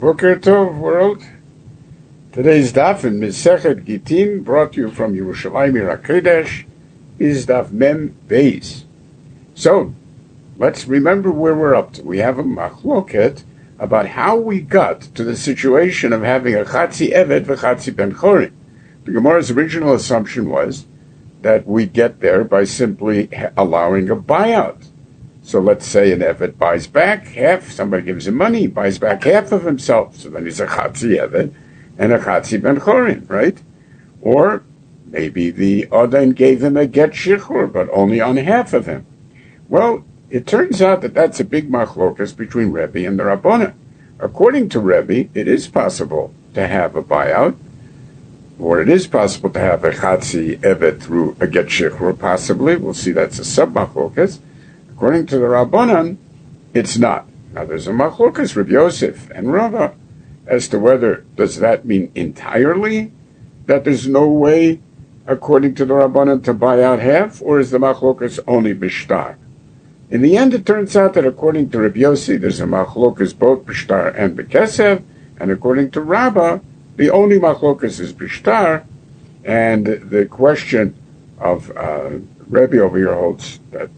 Boker Tov, world. Today's daf in Mesechet Gitin, brought to you from Yerushalayim HaKodesh, is daf Mem Beis. So, let's remember where we're up to. We have a machloket about how we got to the situation of having a Chatzi Evet v'Chatzi Ben Chorin. The Gemara's original assumption was that we get there by simply allowing a buyout. So let's say an Evet buys back half, somebody gives him money, he buys back half of himself, so then he's a Chatzi Evet and a Chatzi Ben Chorin, right? Or maybe the Odain gave him a Get Shichur, but only on half of him. Well, it turns out that that's a big machlokas between Rebbe and the Rabbanan. According to Rebbe, it is possible to have a buyout, or it is possible to have a Chatzi Evet through a Get Shichur, possibly. We'll see that's a sub-machlokas. According to the Rabbanan, it's not. Now there's a machlokas, Reb Yosef and Rava, as to whether does that mean entirely that there's no way, according to the Rabbanan, to buy out half, or is the machlokas only bishtar? In the end, it turns out that according to Reb Yossi, there's a machlokas both bishtar and bekesev, and according to Rava, the only machlokas is bishtar, and the question of Rebbe over here holds that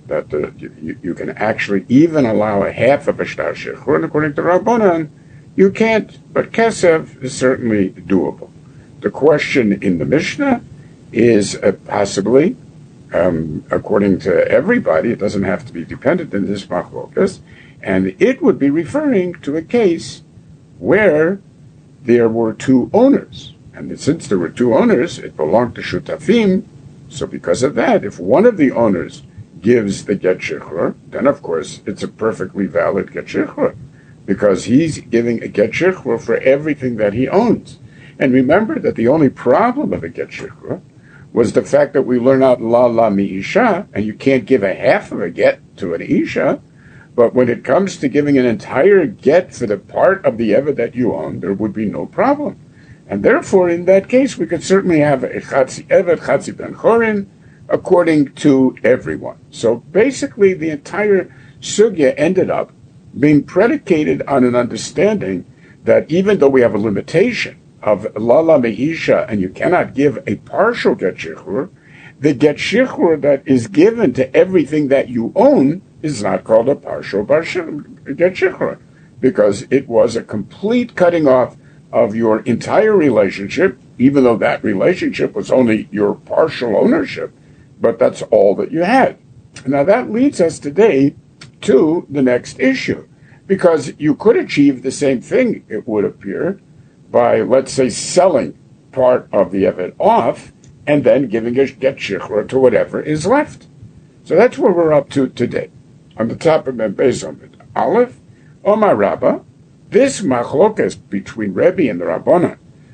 you can actually even allow a half of a shtar shechur, and according to Rabbanan, you can't, but kesev is certainly doable. The question in the Mishnah is possibly, according to everybody, it doesn't have to be dependent in this machlokas, and it would be referring to a case where there were two owners, and since there were two owners, it belonged to shutafim, so because of that, if one of the owners gives the Get Shichur, then of course it's a perfectly valid Get Shichur, because he's giving a Get Shichur for everything that he owns. And remember that the only problem of a Get Shichur was the fact that we learn out la mi isha, and you can't give a half of a get to an isha, but when it comes to giving an entire get for the part of the eved that you own, there would be no problem. And therefore, in that case, we could certainly have a Chatzi Evet, Chatzi Ben Chorin, according to everyone. So basically, the entire sugya ended up being predicated on an understanding that even though we have a limitation of lala meisha, and you cannot give a partial get shichur, the get shichur that is given to everything that you own is not called a partial get shichur, because it was a complete cutting off of your entire relationship, even though that relationship was only your partial ownership, but that's all that you had. Now that leads us today to the next issue, because you could achieve the same thing, it would appear, by, let's say, selling part of the Evet off and then giving a get shichur to whatever is left. So that's where we're up to today. On the top of Mem Beis Amud Aleph, Omar Rabba, this machlokas between Rebbe and the Rabbanan,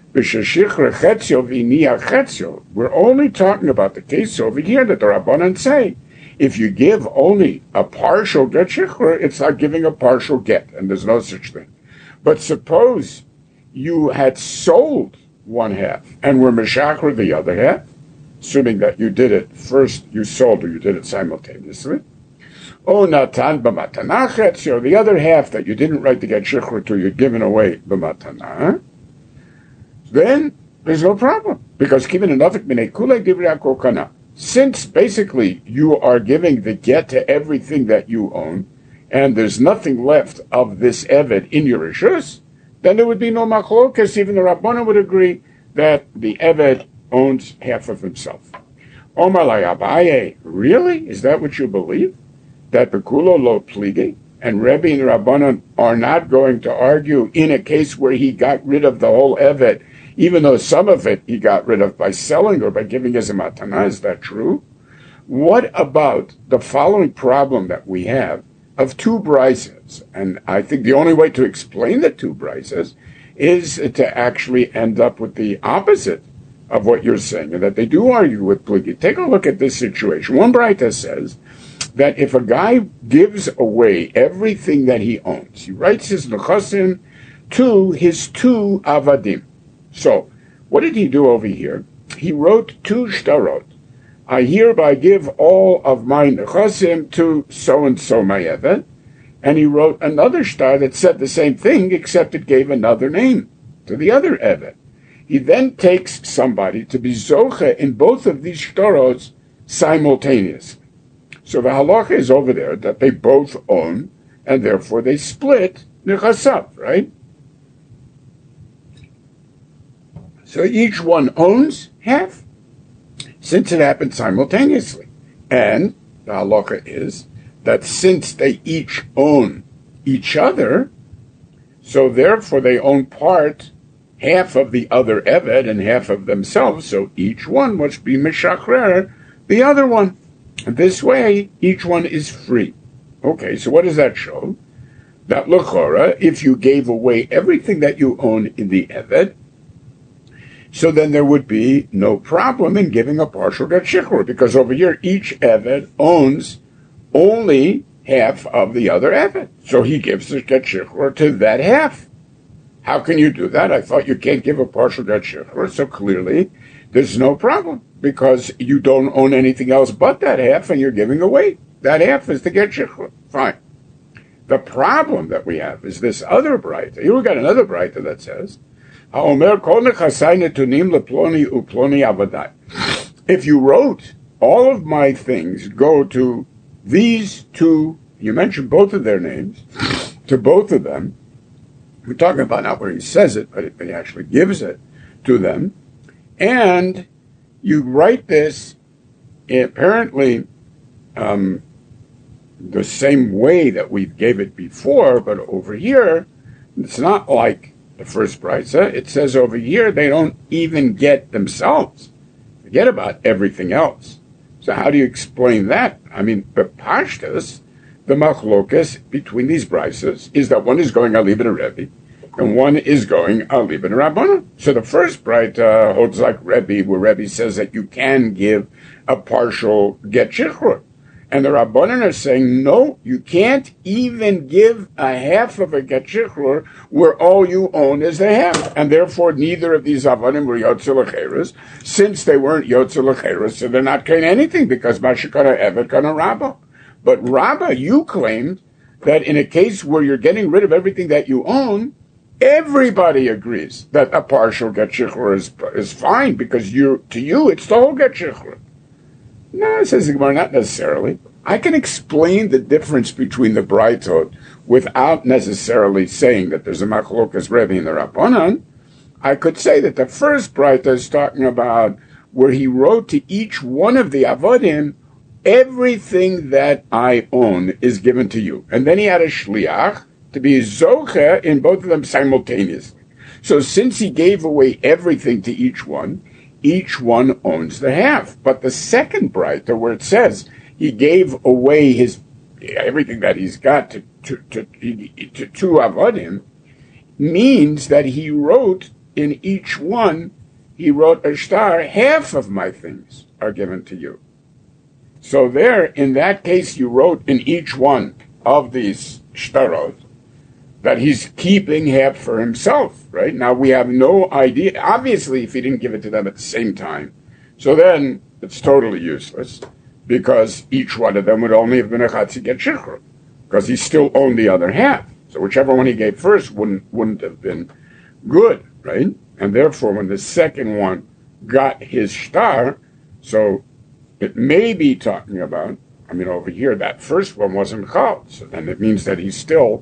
we're only talking about the case over here that the Rabbanan say, if you give only a partial get shichur, it's like giving a partial get, and there's no such thing. But suppose you had sold one half and were meshachar the other half, assuming that you did it first, you sold, or you did it simultaneously. O natan b'matana chetzio, the other half that you didn't write the get shichur to, you're giving away b'matana. Then there's no problem, because since basically you are giving the get to everything that you own, and there's nothing left of this eved in your rishus, then there would be no machlokas. Even the Rabbanan would agree that the eved owns half of himself. Omar Abaye, really? Is that what you believe? That bekulo lo pligi? And Rebbe and the Rabbanan are not going to argue in a case where he got rid of the whole eved, even though some of it he got rid of by selling or by giving as a matana. Is that true? What about the following problem that we have of two brises? And I think the only way to explain the two brises is to actually end up with the opposite of what you're saying, and that they do argue with pligi. Take a look at this situation. One brisa says that if a guy gives away everything that he owns, he writes his nechasim to his two avadim. So, what did he do over here? He wrote two shtarot. I hereby give all of my nechasim to so-and-so my eved, and he wrote another shtar that said the same thing, except it gave another name to the other Eved. He then takes somebody to be Zoche in both of these shtaros simultaneously. So the halacha is over there that they both own, and therefore they split nechasav, right? So each one owns half, since it happened simultaneously. And the halacha is that since they each own each other, so therefore they own half of the other Eved and half of themselves, so each one must be meshachrer the other one. And this way, each one is free. Okay, so what does that show? That l'chora, if you gave away everything that you own in the Eved, so then there would be no problem in giving a partial get shichur, because over here each Eved owns only half of the other Eved. So he gives the get shichur to that half. How can you do that? I thought you can't give a partial get shichur, so clearly there's no problem, because you don't own anything else but that half, and you're giving away that half is the get shichur. Fine. The problem that we have is this other braita. Here we got another braita that says, "Haomer kol nechasai netunim leploni uploni avadai." If you wrote all of my things go to these two, you mentioned both of their names, to both of them. We're talking about not where he says it, but he actually gives it to them. And you write this apparently the same way that we gave it before, but over here, it's not like the first brisa. It says over here they don't even get themselves. Forget about everything else. So how do you explain that? I mean, the pashtus, the machlokas between these brisas is that one is going alib and Rebbe, and one is going alib and Rabbana. So the first brita holds like Rebbe, where Rebbe says that you can give a partial get shichur. And the Rabbanan are saying, no, you can't even give a half of a get shichur where all you own is the half. And therefore, neither of these avanim were yotze lecheres. Since they weren't yotze lecheres, so they're not getting anything, because mashikana evet kana Rabbah. But Rabbah, you claimed that in a case where you're getting rid of everything that you own, everybody agrees that a partial get shichur is fine, because to you, it's the whole get shichur. No, says the Gemara, not necessarily. I can explain the difference between the braitot without necessarily saying that there's a machlokas Rebbe and the Rabbanan. I could say that the first braita is talking about where he wrote to each one of the avodim, everything that I own is given to you. And then he had a shliach to be zocher in both of them simultaneously. So since he gave away everything to each one owns the half. But the second braita, where it says he gave away everything that he's got to two avodim, means that he wrote in each one, he wrote a shtar, half of my things are given to you. So there, in that case, you wrote in each one of these shtarot that he's keeping half for himself, right? Now, we have no idea. Obviously, if he didn't give it to them at the same time, so then it's totally useless, because each one of them would only have been a chatzi get shichur, because he still owned the other half. So whichever one he gave first wouldn't have been good, right? And therefore, when the second one got his shtar, so it may be talking about, over here, that first one wasn't chal, so then it means that he's still,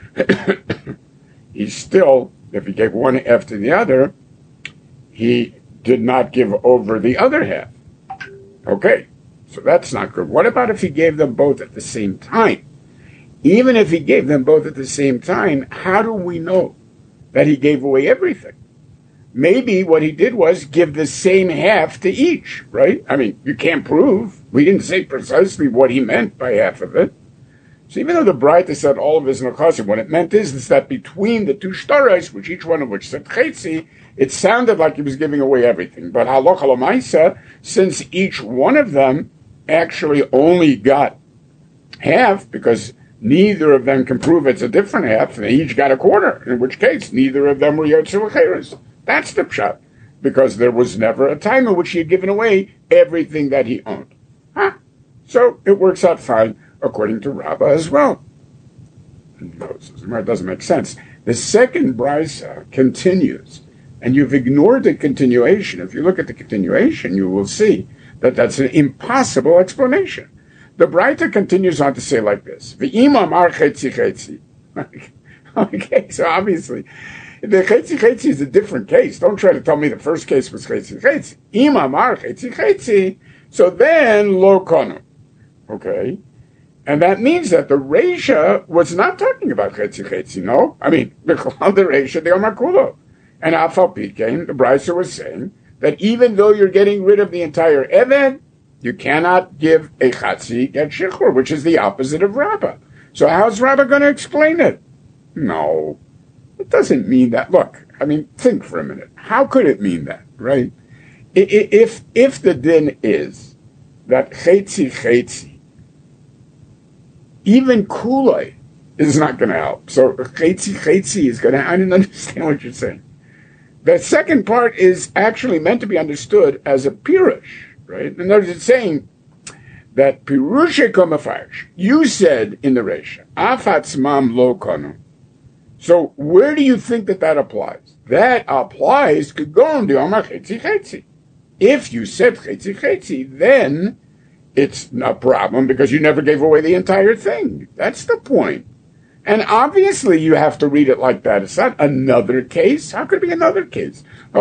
if he gave one after the other, he did not give over the other half. Okay, so that's not good. What about if he gave them both at the same time? Even if he gave them both at the same time, how do we know that he gave away everything? Maybe what he did was give the same half to each, right? You can't prove. We didn't say precisely what he meant by half of it. So even though the Braita said all of his nechasim, what it meant is that between the two shtaros, which each one of which said chetzi, it sounded like he was giving away everything. But halacha l'maisa, since each one of them actually only got half, because neither of them can prove it's a different half, they each got a quarter, in which case neither of them were yotze lecheres. That's the pshat, because there was never a time in which he had given away everything that he owned. So it works out fine according to Rabbah as well. It doesn't make sense. The second brisa continues, and you've ignored the continuation. If you look at the continuation, you will see that that's an impossible explanation. The brisa continues on to say like this: V'ima amar chetzi chetzi. Okay, so obviously, the chetzi chetzi is a different case. Don't try to tell me the first case was chetzi chetzi. Ima amar chetzi chetzi. So then lo konu. Okay. And that means that the Reisha was not talking about Chetzi Chetzi, no? I mean, the Reisha, the Omar Kulo. And Afal Pikein, the Brisa was saying that even though you're getting rid of the entire Eved, you cannot give a Chatzi Get Shichur, which is the opposite of Rabbah. So how's Rabbah going to explain it? No, it doesn't mean that. Look, I mean, think for a minute. How could it mean that, right? If the din is that Chetzi Chetzi, even Kulai is not going to help. So Chetzi is going to, I didn't understand what you're saying. The second part is actually meant to be understood as a pirush, right? In other words, it's saying that pirushe komafarish. You said in the Reisha, afatzmam lo konu. So where do you think that applies? That applies to gon de omar Chetzi Chetzi. If you said Chetzi Chetzi, then it's a problem because you never gave away the entire thing. That's the point. And obviously you have to read it like that. It's not another case. How could it be another case?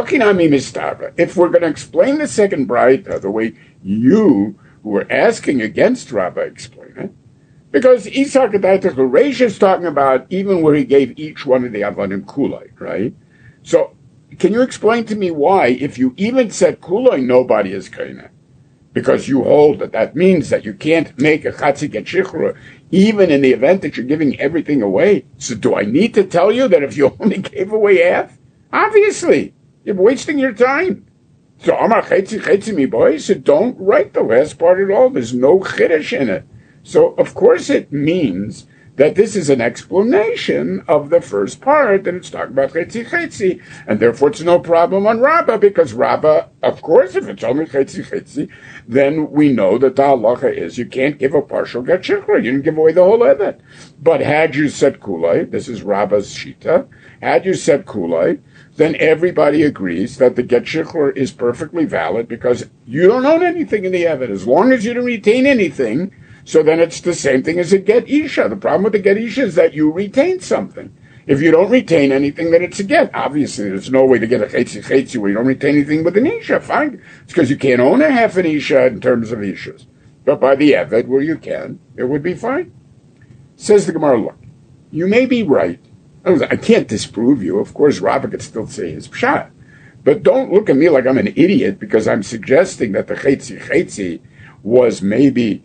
If we're going to explain the second brayta the way you, who were asking against Rabbah, explain it, because Isaac Reisha is talking about even where he gave each one of the Avadim Kulai, right? So can you explain to me why, if you even said Kulai, nobody is Kainah? Because you hold that means that you can't make a Chatzi Get Shichur even in the event that you're giving everything away. So do I need to tell you that if you only gave away half? Obviously, you're wasting your time. So Amar Chetzi Chetzi mi boy, so don't write the last part at all. There's no Chiddush in it. So of course it means that this is an explanation of the first part, and it's talking about Chetzi Chetzi, and therefore it's no problem on Rabbah, because Rabbah, of course, if it's only Chetzi Chetzi, then we know that the halacha is you can't give a partial Get Shichur. You didn't give away the whole Eved. But had you said Kulai, this is Rabbah's Shita, had you said Kulai, then everybody agrees that the Get Shichur is perfectly valid because you don't own anything in the Eved. As long as you don't retain anything, so then it's the same thing as a Get Isha. The problem with the Get Isha is that you retain something. If you don't retain anything, then it's a Get. Obviously, there's no way to get a Chetzi Chetzi where you don't retain anything with an Isha. Fine. It's because you can't own a half an Isha in terms of Ishas. But by the Eved, where you can, it would be fine. Says the Gemara, look, you may be right. I can't disprove you. Of course, Rabbah could still say his pshat. But don't look at me like I'm an idiot because I'm suggesting that the Chetzi Chetzi was maybe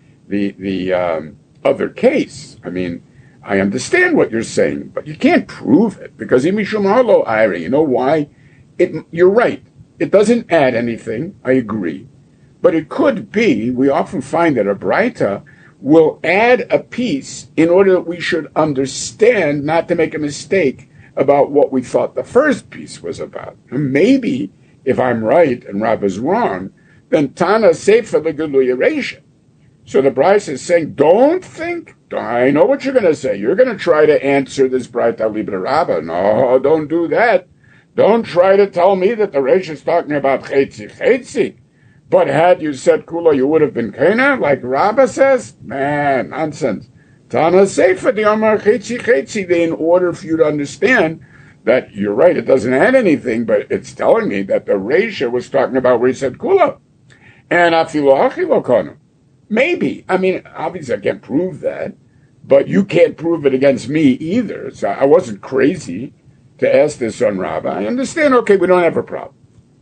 the other case. I mean, I understand what you're saying, but you can't prove it because imishum halo ira. You know why? You're right. It doesn't add anything. I agree, but it could be. We often find that a brayta will add a piece in order that we should understand, not to make a mistake about what we thought the first piece was about. And maybe if I'm right and Rav is wrong, then Tana Sefer the Geluyeration. So the Brisa is saying, don't think, I know what you're going to say. You're going to try to answer this Brayta Libra Rabbah. No, don't do that. Don't try to tell me that the Reish is talking about Chetzi Chetzi. But had you said Kula, you would have been Kana, like Rabbah says? Man, nonsense. Tana Sefer the Amar Chetzi Chetzi, in order for you to understand that you're right, it doesn't add anything, but it's telling me that the Reish was talking about where he said Kula. And Afilu Hachilo Kanu. Maybe. I mean, obviously I can't prove that, but you can't prove it against me either. So I wasn't crazy to ask this on Rabbah. I understand, okay, we don't have a problem.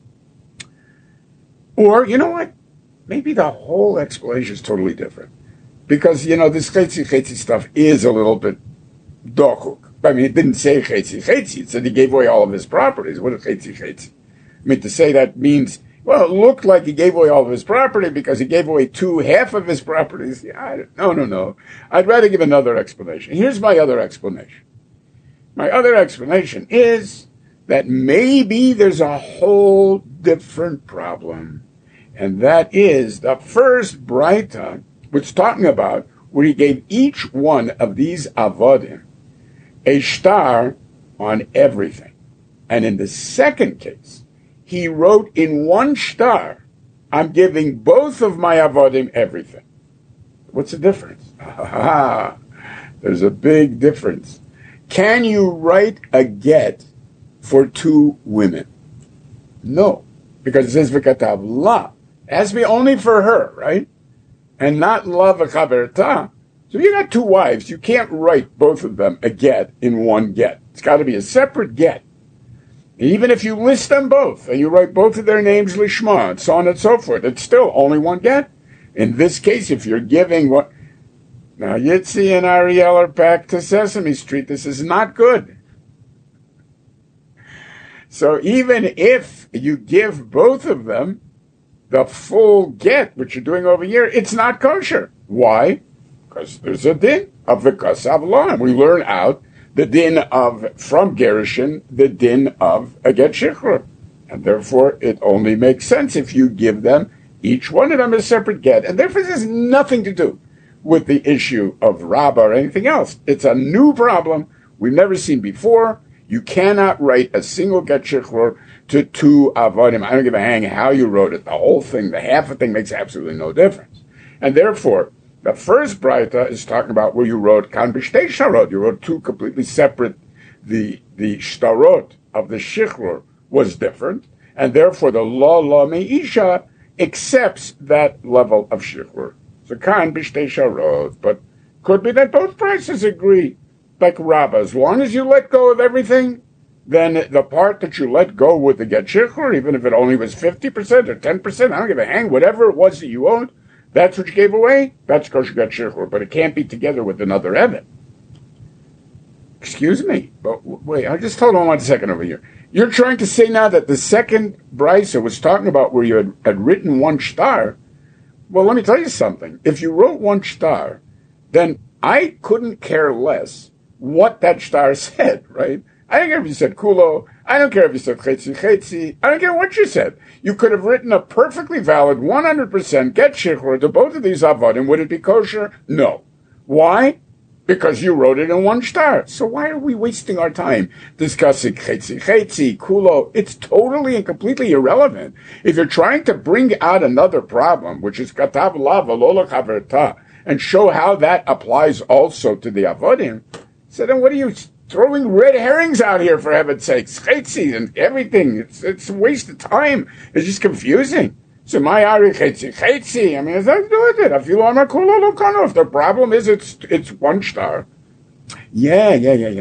Or, you know what? Maybe the whole explanation is totally different. Because, this Chetzi stuff is a little bit dochuk. I mean, it didn't say Chetzi. It said he gave away all of his properties. What is Chetzi? I mean, to say that means, well, it looked like he gave away all of his property because he gave away half of his properties. No. I'd rather give another explanation. Here's my other explanation. My other explanation is that maybe there's a whole different problem. And that is the first Braita, which is talking about where he gave each one of these avodim a star on everything. And in the second case, he wrote in one star, I'm giving both of my avodim everything. What's the difference? There's a big difference. Can you write a get for two women? No, because it says v'katav la. It has to be only for her, right? And not la v'chaverta. So you got two wives. You can't write both of them a get in one get. It's got to be a separate get. Even if you list them both and you write both of their names lishma and so on and so forth, it's still only one get. In this case, if you're giving what... Now, Yitzi and Ariel are back to Sesame Street. This is not good. So even if you give both of them the full get, which you're doing over here, it's not kosher. Why? Because there's a din of the kasav law. We learn out the din of, from Gerushin, the din of a get shichrur. And therefore, it only makes sense if you give them, each one of them, a separate get. And therefore, this has nothing to do with the issue of Rabbah or anything else. It's a new problem we've never seen before. You cannot write a single get shichrur to two avodim. I don't give a hang how you wrote it. The whole thing, the half of the thing makes absolutely no difference. And therefore, the first Braita is talking about where you wrote kan b'shtei shtarot. You wrote two completely separate. The shtarot of the shichrur was different, and therefore the law meisha accepts that level of shichrur. So kan b'shtei shtarot, but could be that both prices agree. Like Rabbah, as long as you let go of everything, then the part that you let go with the get shichrur, even if it only was 50% or 10%, I don't give a hang, whatever it was that you owed, that's what you gave away, that's kosher get shichrur, but it can't be together with another evet. Excuse me, but wait, I just hold on 1 second over here. You're trying to say now that the second brisa was talking about where you had written one star. Well, let me tell you something. If you wrote one star, then I couldn't care less what that star said, right? I don't care if you said kulo. I don't care if you said chetzi chetzi. I don't care what you said. You could have written a perfectly valid 100% get shichrur to both of these avodim. Would it be kosher? No. Why? Because you wrote it in one star. So why are we wasting our time discussing chetzi chetzi, kulo? It's totally and completely irrelevant. If you're trying to bring out another problem, which is katav la v'lo lechaverta, and show how that applies also to the avodim, so then what are you throwing red herrings out here, for heaven's sakes? Chetzi and everything. It's a waste of time. It's just confusing. So my ari chetzi. I mean, it's nothing to do with it. If the problem is it's one star. Yeah.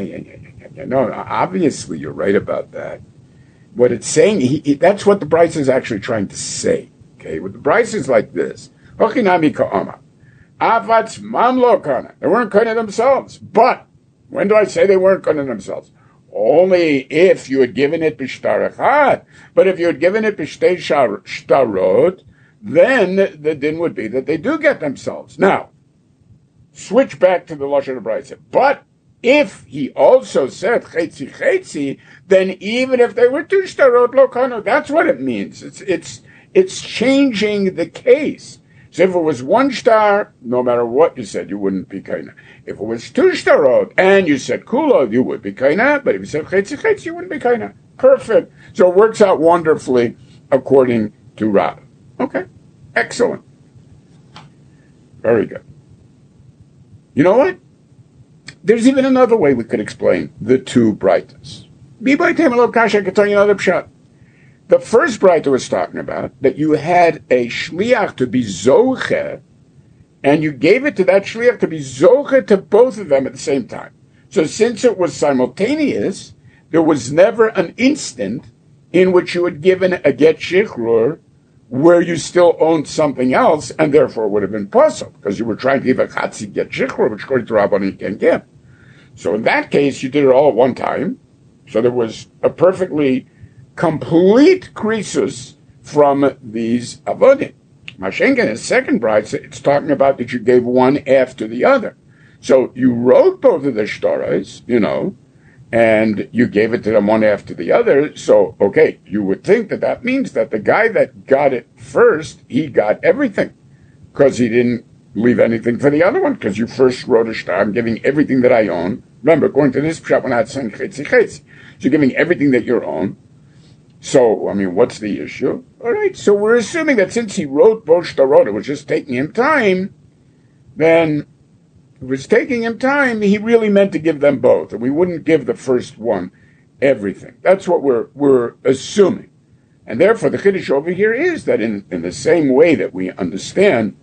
No, obviously you're right about that. What it's saying, that's what the Bryce is actually trying to say. Okay, what the Bryce is like this. Hochinami ka'ama. Avatz mamlo kana. They weren't kind of themselves, but when do I say they weren't going to themselves? Only if you had given it b'shtar echad. But if you had given it b'shtei shtarot, then the din would be that they do get themselves. Now, switch back to the Lashon Brayse. But if he also said chetzi chetzi, then even if they were two shtarot lo kanu, that's what it means. It's changing the case. So if it was one star, no matter what you said, you wouldn't be kaina. If it was two starot and you said kulo, you would be kaina. But if you said chetzi chetzi, you wouldn't be kaina. Perfect. So it works out wonderfully according to Rav. Okay. Excellent. Very good. You know what? There's even another way we could explain the two brightas. I can tell you another pshat. The first Braita was talking about that you had a shliach to be zoche, and you gave it to that shliach to be zoche to both of them at the same time. So since it was simultaneous, there was never an instant in which you had given a get shichrur where you still owned something else, and therefore would have been possible, because you were trying to give a chatzi get shichrur, which according to Rabban you can't give. So in that case, you did it all at one time. So there was a perfectly complete krisus from these avodim. Mashenkin, his second bride, it's talking about that you gave one after the other. So you wrote both of the shtaras, and you gave it to them one after the other. So, okay, you would think that means that the guy that got it first, he got everything, because he didn't leave anything for the other one, because you first wrote a shtar, I'm giving everything that I own. Remember, according to this pshat, we're not saying chetzi chetzi. So you're giving everything that you own. So, I mean, what's the issue? All right, so we're assuming that since he wrote both shtarot, it was just taking him time, then if it was taking him time, he really meant to give them both, and we wouldn't give the first one everything. That's what we're assuming. And therefore, the chiddush over here is that in the same way that we understand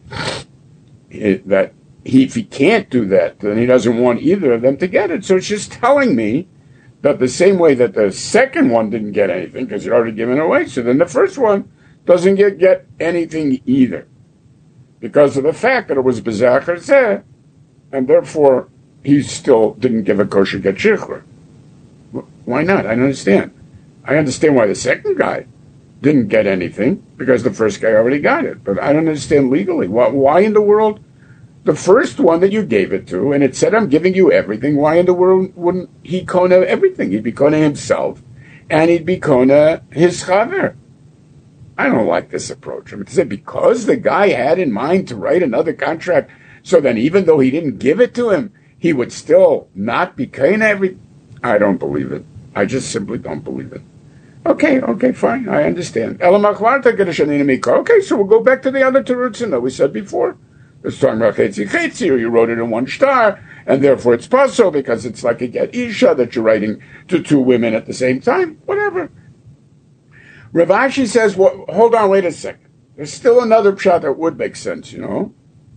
that if he can't do that, then he doesn't want either of them to get it. So it's just telling me that the same way that the second one didn't get anything because he'd already given away, so then the first one doesn't get anything either because of the fact that it was b'zachar zeh, and therefore he still didn't give a kosher get shichur. Why not? I don't understand. I understand why the second guy didn't get anything because the first guy already got it, but I don't understand legally. Why in the world the first one that you gave it to, and it said, I'm giving you everything, why in the world wouldn't he kona everything? He'd be kona himself, and he'd be kona his chaver. I don't like this approach. I mean, to say because the guy had in mind to write another contract, so then even though he didn't give it to him, he would still not be kona everything. I don't believe it. I just simply don't believe it. Okay, fine, I understand. Okay, so we'll go back to the other terutzim that we said before. It's talking about chetzi chetzi, or you wrote it in one shtar, and therefore it's possible because it's like a get isha that you're writing to two women at the same time. Whatever. Rav Ashi says, well, hold on, wait a second. There's still another pshat that would make sense, you know.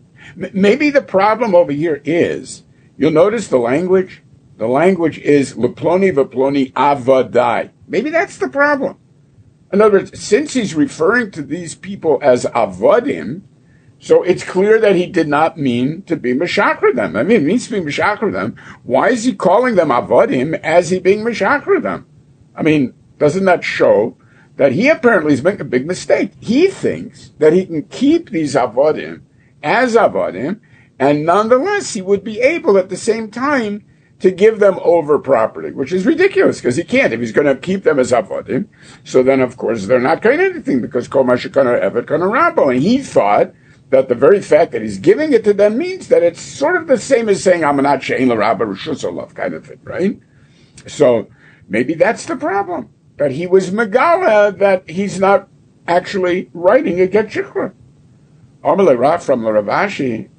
Maybe the problem over here is, you'll notice the language. The language is leploni v'ploni avadai. Maybe that's the problem. In other words, since he's referring to these people as avadim, so it's clear that he did not mean to be meshachar them. I mean, it means to be meshachar them. Why is he calling them avadim as he being meshachar them? I mean, doesn't that show that he apparently is making a big mistake? He thinks that he can keep these avadim as avadim, and nonetheless he would be able at the same time to give them over property, which is ridiculous because he can't. If he's going to keep them as avadim, so then of course they're not going to anything because kol mashikana evet kana rabbo, and he thought that the very fact that he's giving it to them means that it's sort of the same as saying I'm not she'ein l'rabba reshus olav kind of thing, right? So maybe that's the problem, that he was megala that he's not actually writing a get shikra. Amalei Rav from Rav Ashi,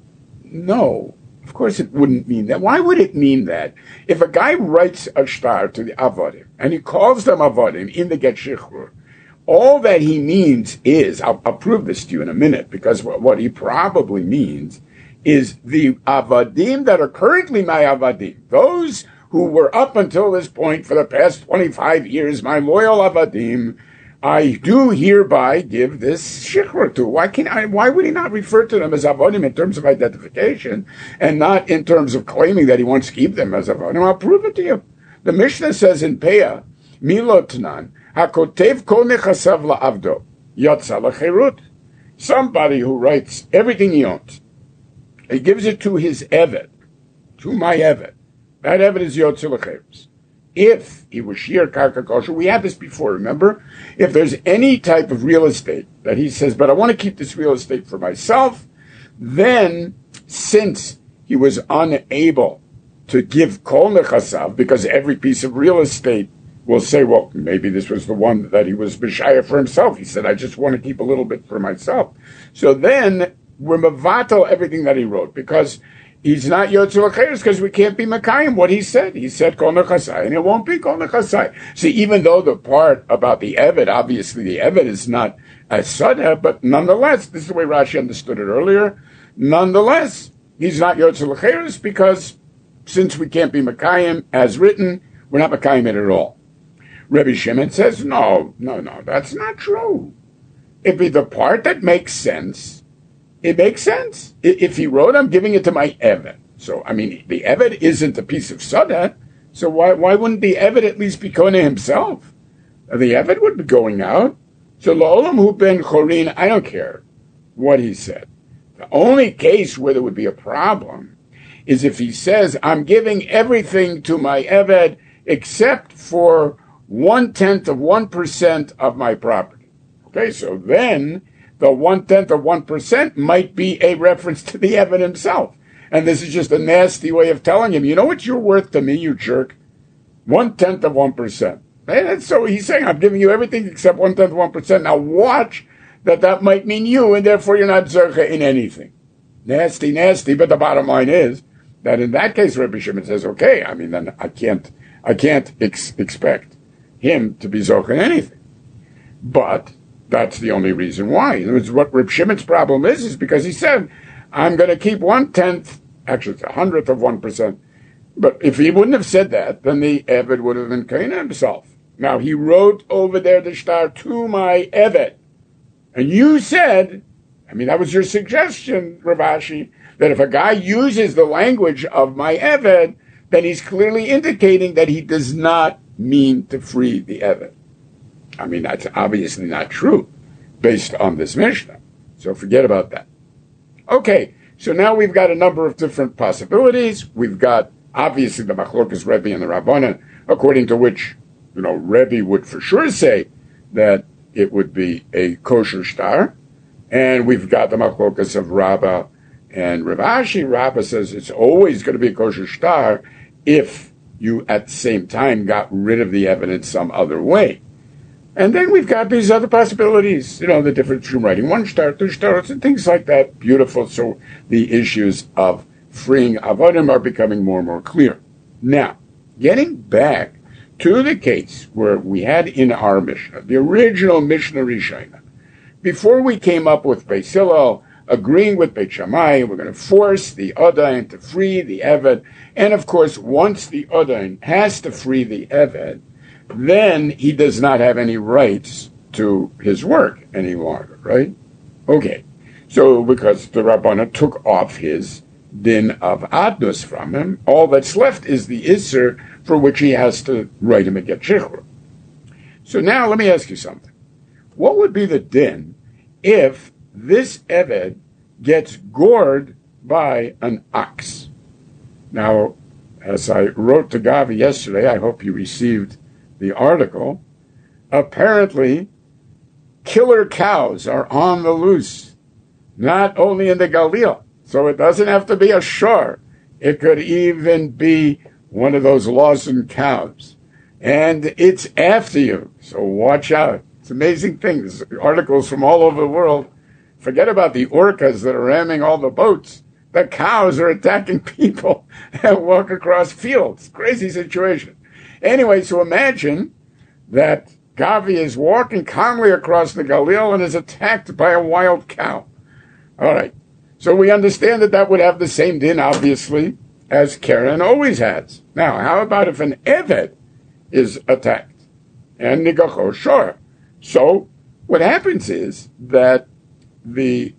no, of course it wouldn't mean that. Why would it mean that? If a guy writes a shtar to the avodim and he calls them avodim in the get shikra, all that he means is, I'll prove this to you in a minute, because what he probably means is the avadim that are currently my avadim, those who were up until this point for the past 25 years, my loyal avadim, I do hereby give this shikra to. Why would he not refer to them as avadim in terms of identification and not in terms of claiming that he wants to keep them as avadim? I'll prove it to you. The Mishnah says in Peah, Milotnan, Hakotev kol nechasav la'avdo, yotza l'cherut. Somebody who writes everything he owns, he gives it to his eved, to my eved. That eved is yotza l'cherut. If he was shir karka kosher, we had this before, remember? If there's any type of real estate that he says, but I want to keep this real estate for myself, then since he was unable to give kol nechasav, because every piece of real estate will say, well, maybe this was the one that he was b'shaya for himself. He said, I just want to keep a little bit for myself. So then we're mevatel everything that he wrote, because he's not yotzei l'cheres, because we can't be mekayim what he said. He said kol nechasai, and it won't be kol nechasai. See, even though the part about the eved, obviously the eved is not a sadeh, but nonetheless, this is the way Rashi understood it earlier, nonetheless, he's not yotzei l'cheres, because since we can't be mekayim as written, we're not mekayim it at all. Rebbe Shimon says, no, that's not true. If it's the part that makes sense, it makes sense. If he wrote, I'm giving it to my eved. So, I mean, the eved isn't a piece of sadeh, so why wouldn't the eved at least be kona himself? The eved would be going out. So, la'olam hu ben chorin, I don't care what he said. The only case where there would be a problem is if he says, I'm giving everything to my eved except for 1/10 of 1% of my property. Okay, so then the 1/10 of 1% might be a reference to the Eved himself. And this is just a nasty way of telling him, you know what you're worth to me, you jerk? 1/10 of 1%. And so he's saying, I'm giving you everything except 1/10 of 1%. Now watch that might mean you, and therefore you're not Zercha in anything. Nasty, nasty. But the bottom line is that in that case, Rabbi Shimon says, okay, I mean, then I can't expect him to be Zercha in anything. But that's the only reason why. In other words, what Rabbi Shimon's problem is because he said, I'm going to keep 1/10, actually it's 100th of 1%. But if he wouldn't have said that, then the Eved would have been Kaina himself. Now, he wrote over there the shtar to my Eved. And you said, I mean, that was your suggestion, Rav Ashi, that if a guy uses the language of my Eved, then he's clearly indicating that he does not mean to free the Eved. I mean, that's obviously not true based on this Mishnah. So forget about that. Okay, so now we've got a number of different possibilities. We've got, obviously, the Machlokas Rebbe and the Rabbanan, according to which, Rebbe would for sure say that it would be a kosher shtar. And we've got the Machlokas of Rabbah and Rav Ashi. Rabbah says it's always going to be a kosher shtar if you, at the same time, got rid of the evidence some other way. And then we've got these other possibilities, the difference between writing one shtar, two shtars, and things like that. Beautiful. So the issues of freeing avodim are becoming more and more clear. Now, getting back to the case where we had in our Mishnah, the original Mishnah Rishayna, before we came up with Beis Hillel agreeing with Beit Shammai, we're going to force the Odain to free the Eved. And of course, once the Odain has to free the Eved, then he does not have any rights to his work any longer, right? Okay. So because the Rabbanah took off his din of Adnus from him, all that's left is the Isser for which he has to write him a Get Shechur. So now let me ask you something. What would be the din if this Eved gets gored by an ox? Now, as I wrote to Gavi yesterday, I hope you received the article, apparently killer cows are on the loose, not only in the Galil. So it doesn't have to be a shor. It could even be one of those Lawson cows. And it's after you, so watch out. It's amazing things. Articles from all over the world. Forget about the orcas that are ramming all the boats. The cows are attacking people and walk across fields. Crazy situation. Anyway, so imagine that Gavi is walking calmly across the Galil and is attacked by a wild cow. All right. So we understand that would have the same din, obviously, as Karen always has. Now, how about if an Eved is attacked? And Nigacho, sure. So what happens is that the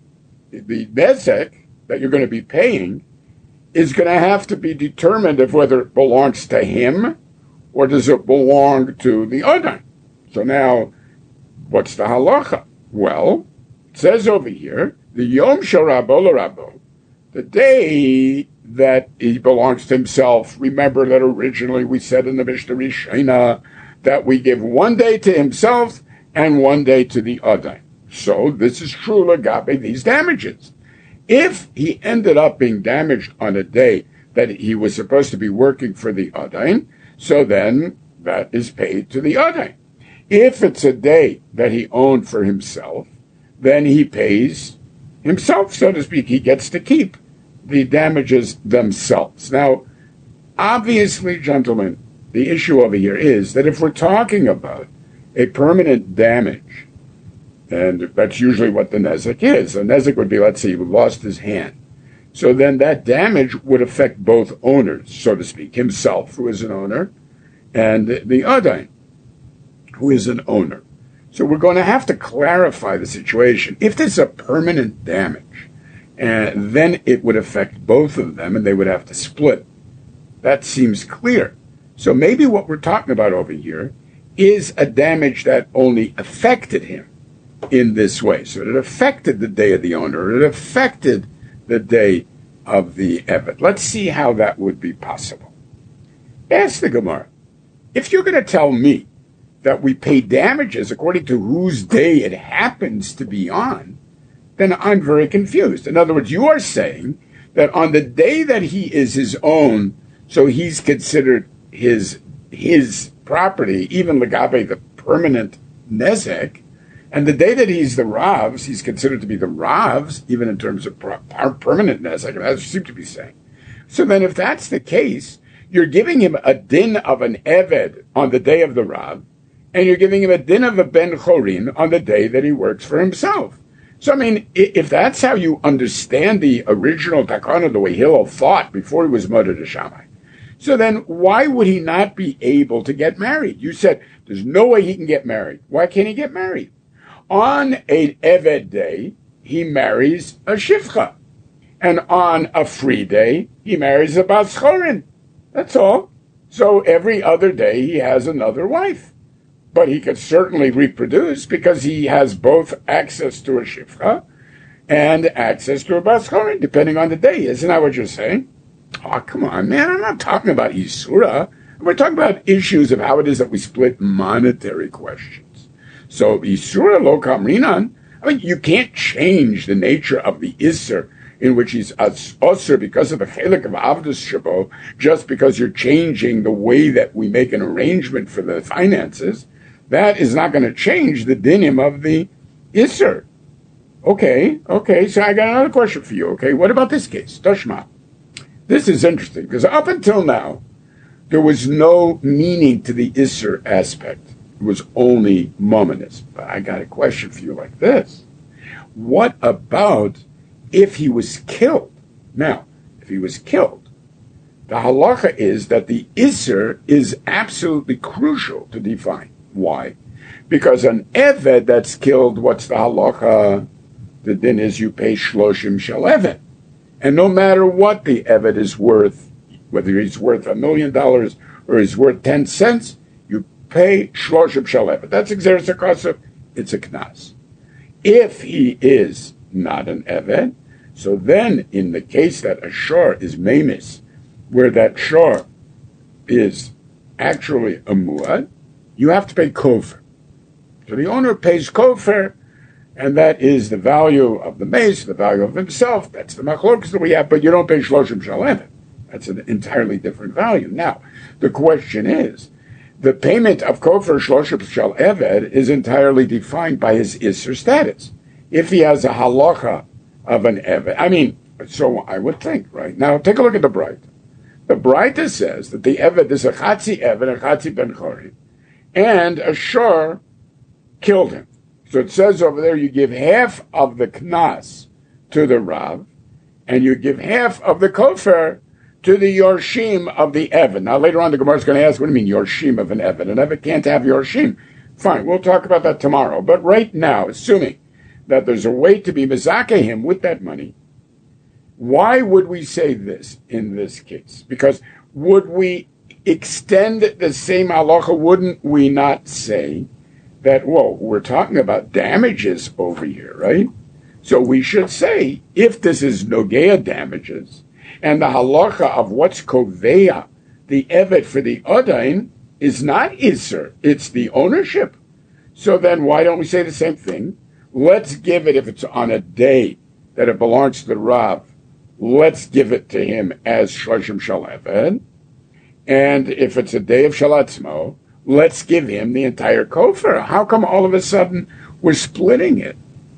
Nezek that you're going to be paying is going to have to be determined of whether it belongs to him or does it belong to the Odain. So now, what's the halacha? Well, it says over here, the Yom Sharabo Larabo, the day that he belongs to himself. Remember that originally we said in the Mishnah Rishayna that we give one day to himself and one day to the Odain. So this is true Lagabe, these damages. If he ended up being damaged on a day that he was supposed to be working for the Odain, so then that is paid to the Odain. If it's a day that he owned for himself, then he pays himself, so to speak. He gets to keep the damages themselves. Now, obviously, gentlemen, the issue over here is that if we're talking about a permanent damage, and that's usually what the nezek is. The nezek would be, let's say, he lost his hand. So then that damage would affect both owners, so to speak, himself, who is an owner, and the Odain, who is an owner. So we're going to have to clarify the situation. If there's a permanent damage, then it would affect both of them, and they would have to split. That seems clear. So maybe what we're talking about over here is a damage that only affected him in this way. So it affected the day of the owner. It affected the day of the Eved. Let's see how that would be possible. Ask the Gemara. If you're going to tell me that we pay damages according to whose day it happens to be on, then I'm very confused. In other words, you are saying that on the day that he is his own, so he's considered his property, even legabe, the permanent nezek, and the day that he's the Rav's, he's considered to be the Rav's, even in terms of permanent nezek, and that's what you seem to be saying. So then if that's the case, you're giving him a din of an Eved on the day of the Rav, and you're giving him a din of a Ben Chorin on the day that he works for himself. So, I mean, if that's how you understand the original Takana, the way Hillel thought before he was Moed to Shammai, so then why would he not be able to get married? You said there's no way he can get married. Why can't he get married? On a Eved day, he marries a Shifcha. And on a free day, he marries a Bas Chorin. That's all. So every other day, he has another wife. But he could certainly reproduce because he has both access to a Shifcha and access to a Bas Chorin, depending on the day. Isn't that what you're saying? Oh, come on, man. I'm not talking about Yisura. We're talking about issues of how it is that we split monetary questions. So Yisura lo kamrinan, I mean, you can't change the nature of the Isser in which he's Osir because of the Chelik of Avdus Shabo, just because you're changing the way that we make an arrangement for the finances. That is not going to change the dinim of the Isser. Okay, so I got another question for you. Okay, what about this case? Tashma. This is interesting, because up until now, there was no meaning to the Isser aspect. It was only Mominus. But I got a question for you like this. What about if he was killed? Now, if he was killed, the halacha is that the Isser is absolutely crucial to define. Why? Because an Eved that's killed, what's the halacha? The din is you pay shloshim shel Eved. And no matter what the Eved is worth, whether he's worth $1 million or he's worth 10 cents, you pay shloshim shel Eved. That's Xeris HaKosov. It's a knas. If he is not an Eved, so then in the case that a shor is memis, where that shor is actually a muad, you have to pay kofer. So the owner pays kofer, and that is the value of the mace, the value of himself. That's the machlokas that we have, but you don't pay shloshim shel Eved. That's an entirely different value. Now, the question is, the payment of kofer shloshim shel Eved is entirely defined by his Isser status. If he has a halacha of an Eved, I mean, so I would think, right? Now, take a look at the Braita. The Braita says that the Eved is a Chatzi Eved, a Chatzi Ben Chorin, and a shor killed him. So it says over there, you give half of the knas to the Rav, and you give half of the kofer to the Yorshim of the Eved. Now later on the Gemara is going to ask, what do you mean Yorshim of an Eved? An Eved can't have Yorshim. Fine, we'll talk about that tomorrow. But right now, assuming that there's a way to be mezakeh him with that money, why would we say this in this case? Because would we extend the same halacha? Wouldn't we not say that, well, we're talking about damages over here, right? So we should say, if this is nogea damages, and the halacha of what's koveya, the evet for the odain, is not Isser, it's the ownership. So then why don't we say the same thing? Let's give it, if it's on a day that it belongs to the Rav, let's give it to him as shloshim shel Eved. And if it's a day of Shalatzmo, let's give him the entire kofer. How come all of a sudden we're splitting it?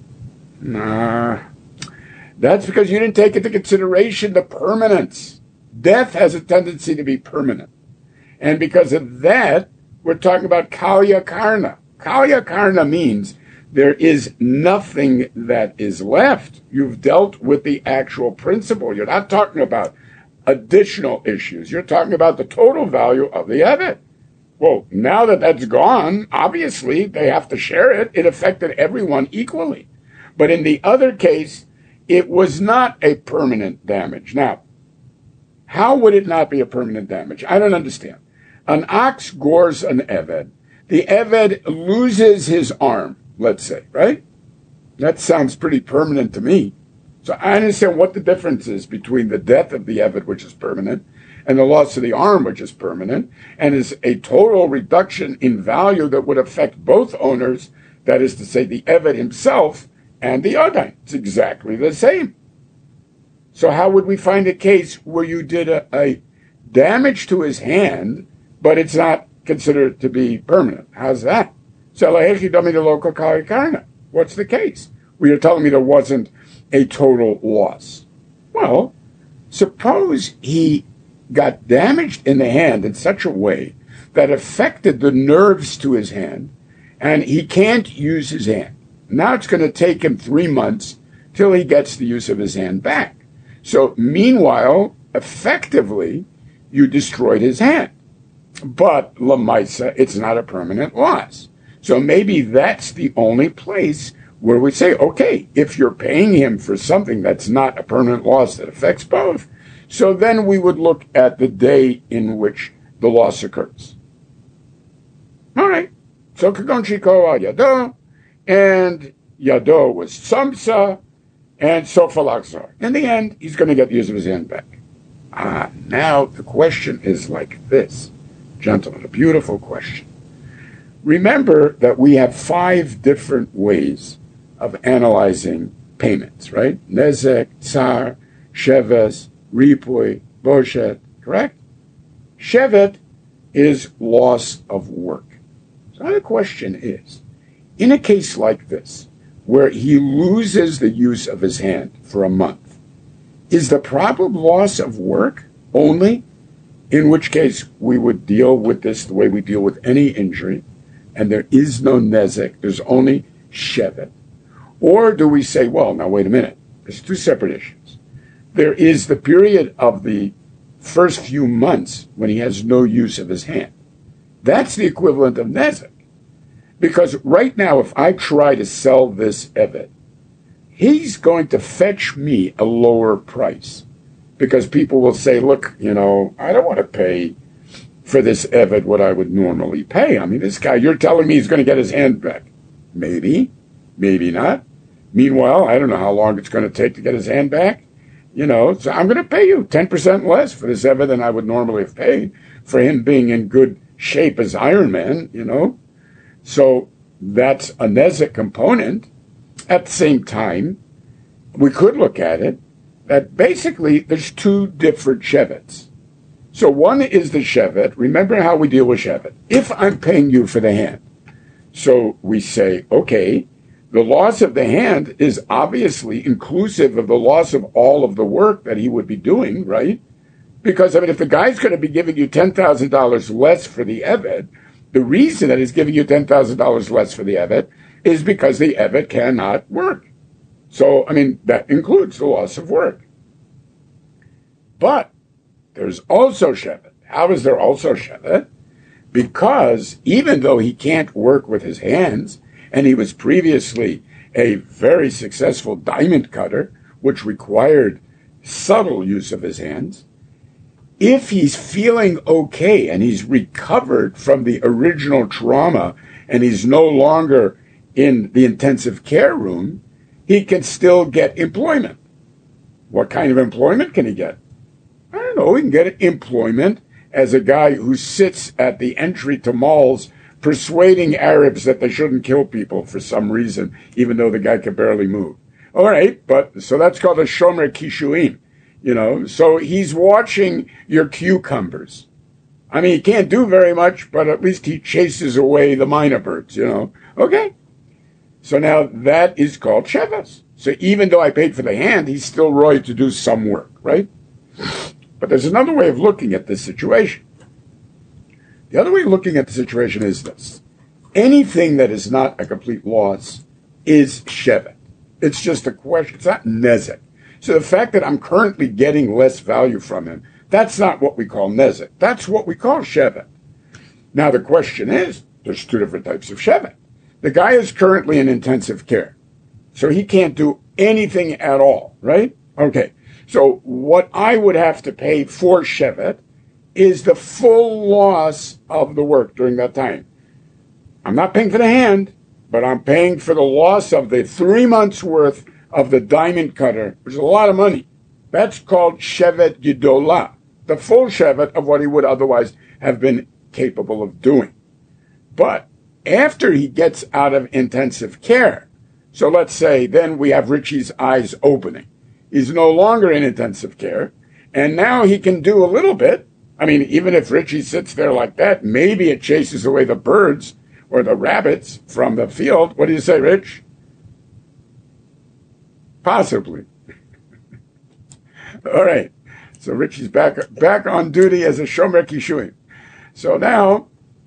Nah. That's because you didn't take into consideration the permanence. Death has a tendency to be permanent. And because of that, we're talking about kalya karna. Kalya karna means there is nothing that is left. You've dealt with the actual principle. You're not talking about additional issues. You're talking about the total value of the evet. Well, now that that's gone, obviously they have to share it. It affected everyone equally. But in the other case, it was not a permanent damage. Now, how would it not be a permanent damage? I don't understand. An ox gores an eved. The eved loses his arm, let's say, right? That sounds pretty permanent to me. So I understand what the difference is between the death of the eved, which is permanent, and the loss of the arm, which is permanent, and is a total reduction in value that would affect both owners, that is to say, the eved himself and the Yadayim. It's exactly the same. So how would we find a case where you did a damage to his hand, but it's not considered to be permanent? How's that? So what's the case? Well, you're telling me there wasn't a total loss. Well, suppose he got damaged in the hand in such a way that affected the nerves to his hand, and he can't use his hand. Now it's going to take him 3 months till he gets the use of his hand back. So meanwhile, effectively, you destroyed his hand. But Lamaisa, it's not a permanent loss. So maybe that's the only place where we say, okay, if you're paying him for something that's not a permanent loss that affects both, so then we would look at the day in which the loss occurs. All right. So Kagon Shiko al Yado, and Yado was Samsa, and Sofalakzar. In the end, he's going to get the use of his hand back. Now the question is like this. Gentlemen, a beautiful question. Remember that we have 5 different ways of analyzing payments, right? Nezek, Tsar, Sheves, Ripoy, Boshet, correct? Shevet is loss of work. So the question is, in a case like this, where he loses the use of his hand for a month, is the problem loss of work only? In which case we would deal with this the way we deal with any injury, and there is no nezek, there's only shevet. Or do we say, well, now wait a minute, there's 2 separate issues. There is the period of the first few months when he has no use of his hand. That's the equivalent of nezek. Because right now, if I try to sell this Evet, he's going to fetch me a lower price. Because people will say, look, I don't want to pay for this Evet what I would normally pay. I mean, this guy, you're telling me he's going to get his hand back. Maybe, maybe not. Meanwhile, I don't know how long it's going to take to get his hand back. So I'm going to pay you 10% less for this Evet than I would normally have paid for him being in good shape as Iron Man, So that's a nezek component. At the same time, we could look at it that basically there's 2 different shevets. So one is the shevet. Remember how we deal with shevet. If I'm paying you for the hand, so we say, okay, the loss of the hand is obviously inclusive of the loss of all of the work that he would be doing, right? Because, if the guy's going to be giving you $10,000 less for the Evet, the reason that he's giving you $10,000 less for the Evet is because the Evet cannot work. So, that includes the loss of work. But there's also shevet. How is there also shevet? Because even though he can't work with his hands, and he was previously a very successful diamond cutter, which required subtle use of his hands, if he's feeling okay and he's recovered from the original trauma and he's no longer in the intensive care room, he can still get employment. What kind of employment can he get? I don't know. He can get employment as a guy who sits at the entry to malls persuading Arabs that they shouldn't kill people for some reason, even though the guy can barely move. All right, so that's called a shomer kishuim. So he's watching your cucumbers. He can't do very much, but at least he chases away the minor birds, Okay. So now that is called Sheves. So even though I paid for the hand, he's still roy to do some work, right? But there's another way of looking at this situation. The other way of looking at the situation is this. Anything that is not a complete loss is Shevet. It's just a question. It's not nezek. So the fact that I'm currently getting less value from him, that's not what we call nezek. That's what we call shevet. Now the question is, there's 2 different types of shevet. The guy is currently in intensive care, so he can't do anything at all, right? Okay, so what I would have to pay for shevet is the full loss of the work during that time. I'm not paying for the hand, but I'm paying for the loss of the 3 months' worth of the diamond cutter, which is a lot of money. That's called shevet gidolah, the full shevet of what he would otherwise have been capable of doing. But after he gets out of intensive care, So let's say then we have Richie's eyes opening. He's no longer in intensive care, and now he can do a little bit. I mean, even if Richie sits there like that, maybe it chases away the birds or the rabbits from the field. What do you say, Rich? Possibly. All right. So Richie's back on duty as a Shomer Kishuim. So now,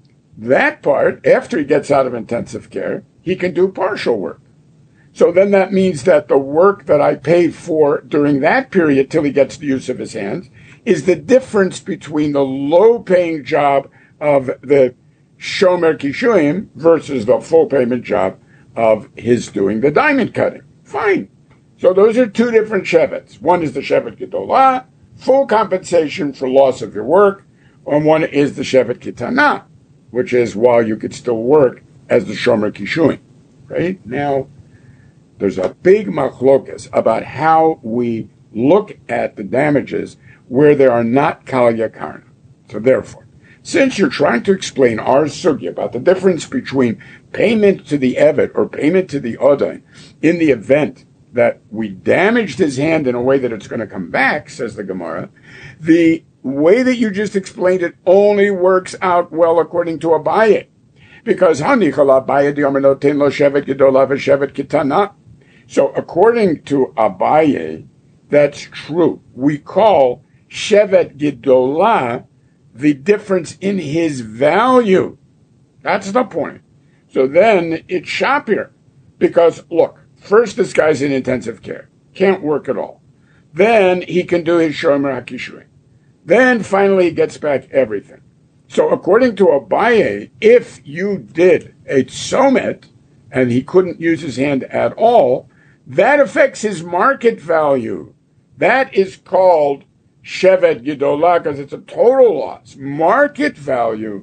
that part, after he gets out of intensive care, he can do partial work. So then that means that the work that I pay for during that period till he gets the use of his hands is the difference between the low-paying job of the Shomer Kishuim versus the full payment job of his doing the diamond cutting. Fine. So those are two different Shevets. One is the Shevet Gedolah, full compensation for loss of your work, and one is the Shevet Kitana, which is while you could still work as the Shomer Kishuim. Right? Now, there's a big machlokas about how we look at the damages where there are not kal yakarna. So therefore, since you're trying to explain our sugya about the difference between payment to the evet or payment to the odai in the event that we damaged his hand in a way that it's going to come back, says the Gemara, the way that you just explained it only works out well according to Abaye. Because Hanichala Abaye di'omer noten lo shevet gedolah v'shevet kitana. So according to Abaye, that's true. We call Shevet Gedolah the difference in his value. That's the point. So then it's shapir. Because, look, first this guy's in intensive care. Can't work at all. Then he can do his Shomer HaKishuim. Then finally he gets back everything. So according to Abaye, if you did a tzomet and he couldn't use his hand at all, that affects his market value. That is called Shevet Gedolah because it's a total loss. Market value,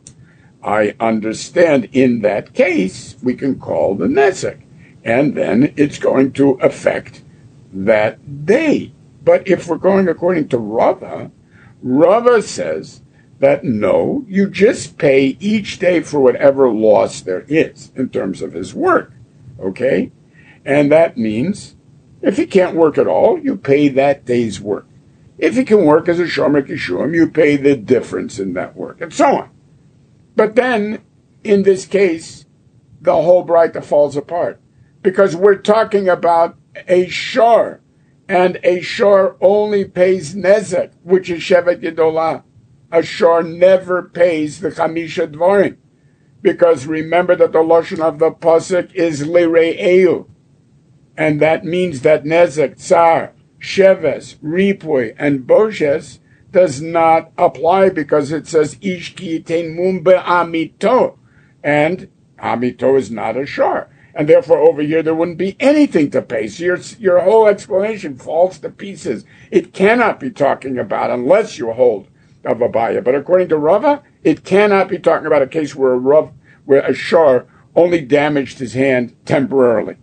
I understand in that case, we can call the Nezek. And then it's going to affect that day. But if we're going according to Rava, Rava says that no, you just pay each day for whatever loss there is in terms of his work. Okay? And that means if he can't work at all, you pay that day's work. If he can work as a Shomer Kishuim, you pay the difference in that work, and so on. But then, in this case, the whole Braita falls apart. Because we're talking about a shor, and a shor only pays nezek, which is Shevet Gedolah. A shor never pays the Chamisha Dvorim. Because remember that the Lashon of the Pasuk is Lire'eu. And that means that nezek, tsar, sheves, ripoy, and boshes does not apply because it says ish ki yitein mum be'amito. And amito is not a shor. And therefore over here there wouldn't be anything to pay. So your whole explanation falls to pieces. It cannot be talking about, unless you hold of Abaye. But according to Rava, it cannot be talking about a case where a shor only damaged his hand temporarily.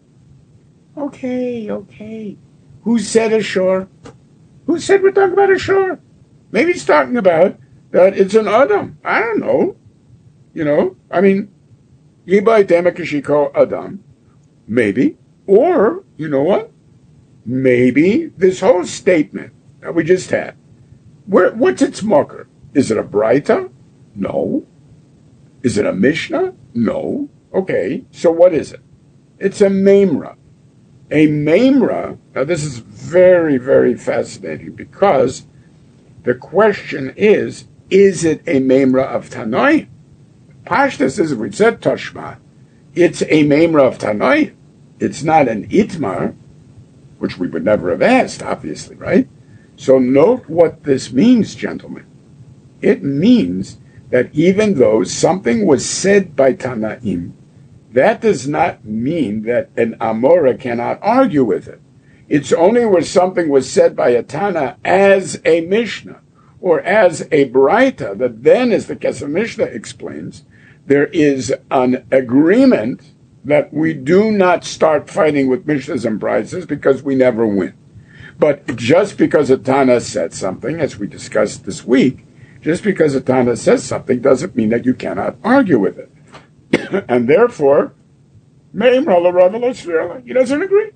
Okay. Who said a shor? Who said we're talking about a shor? Maybe he's talking about that it's an Adam. I don't know. I mean, Yibai Demakashiko Adam. Maybe. Or, you know what? Maybe this whole statement that we just had, what's its marker? Is it a Braita? No. Is it a Mishnah? No. Okay, so what is it? It's a Memra. A Memra, now this is very, very fascinating because the question is it a Memra of Tanoi? Pashtas is, if we said Tashma, it's a Memra of Tanoi. It's not an Itmar, which we would never have asked, obviously, right? So note what this means, gentlemen. It means that even though something was said by Tanaim, that does not mean that an Amora cannot argue with it. It's only where something was said by a Tana as a Mishnah or as a Braita that then, as the Kesef Mishnah explains, there is an agreement that we do not start fighting with Mishnahs and Braitas because we never win. But just because a Tana said something, as we discussed this week, just because a Tana says something doesn't mean that you cannot argue with it. And therefore, He doesn't agree.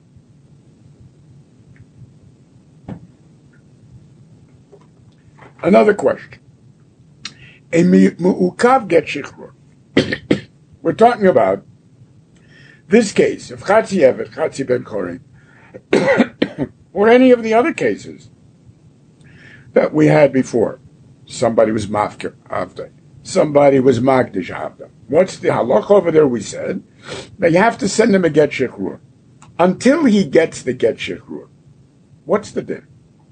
Another question. A mu'ukav get shichrur. We're talking about this case of Chatzi Evet, Chatzi Ben Chorin, or any of the other cases that we had before. Somebody was mafkir avda. Somebody was magdish avda. What's the halach over there? We said that you have to send him a get shichrur until he gets the get shichrur. What's the din?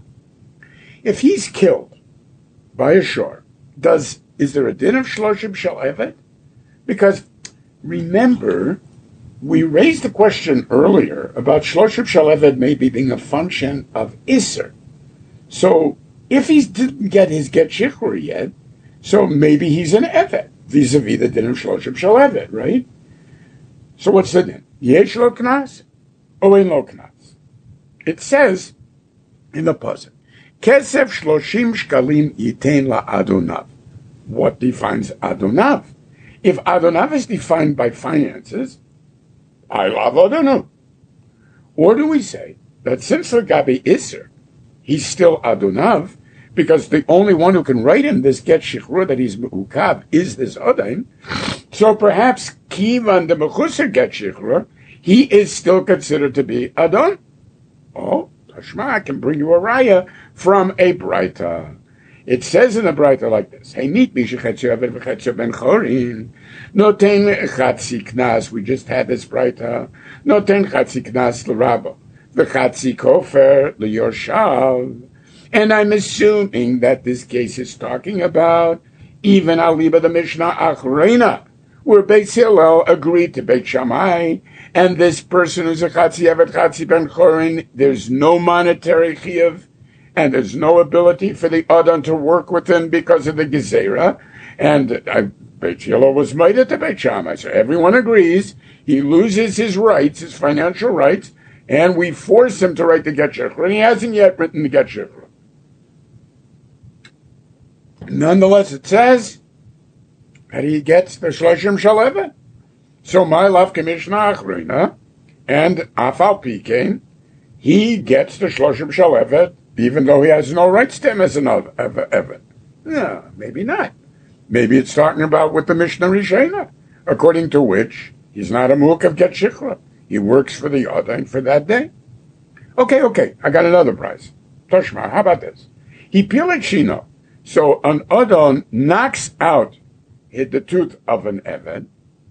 If he's killed by a shor, is there a din of shloshim shel evet? Because remember, we raised the question earlier about shloshim shel evet maybe being a function of iser. So if he didn't get his get shichrur yet, so maybe he's an evet vis-a-vis the din of shloshim shel evet, right? So what's the din? Yesh lo knas or ein lo knas? It says in the pasuk, Kesef shloshim shkalim yitein la adonav. What defines adonav? If adonav is defined by finances, I love adonav. Or do we say that since Lagabi Isser, he's still adonav, because the only one who can write him this get shichrur that he's me'ukav is this adain, so perhaps kivan de mechuser get shichrur, he is still considered to be adon. Oh, Tashma, I can bring you a raya from a Braita. It says in the Braita like this: Hey, meet me shechetzu evet v'chetzu ben chorin. Noten chatzi knas. We just had this Braita. Noten chatzi knas l'rabbo v'chatzi kofer l'yorshav. And I'm assuming that this case is talking about even Aliba the Mishnah Achrena, where Beit Hillel agreed to Beit Shammai, and this person who's a Chatzi Evet Chatzi Ben Chorin, there's no monetary chiyuv, and there's no ability for the Adon to work with him because of the Gezerah, and Beit Hillel was made to Beit Shammai, so everyone agrees he loses his rights, his financial rights, and we force him to write the Get Shichrur, and he hasn't yet written the Get Shichrur. Nonetheless, it says that he gets the shloshim shel evet. So my love commissioner Achrina and Afal Pikein, he gets the shloshim shel evet, even though he has no rights to him as an evet. No, maybe not. Maybe it's talking about with the Mishnah Rishena, according to which he's not a muk of get shichrur. He works for the Adain for that day. Okay, I got another prize. Toshma, how about this? He pilik shino. So an Adon knocks out the tooth of an Evet,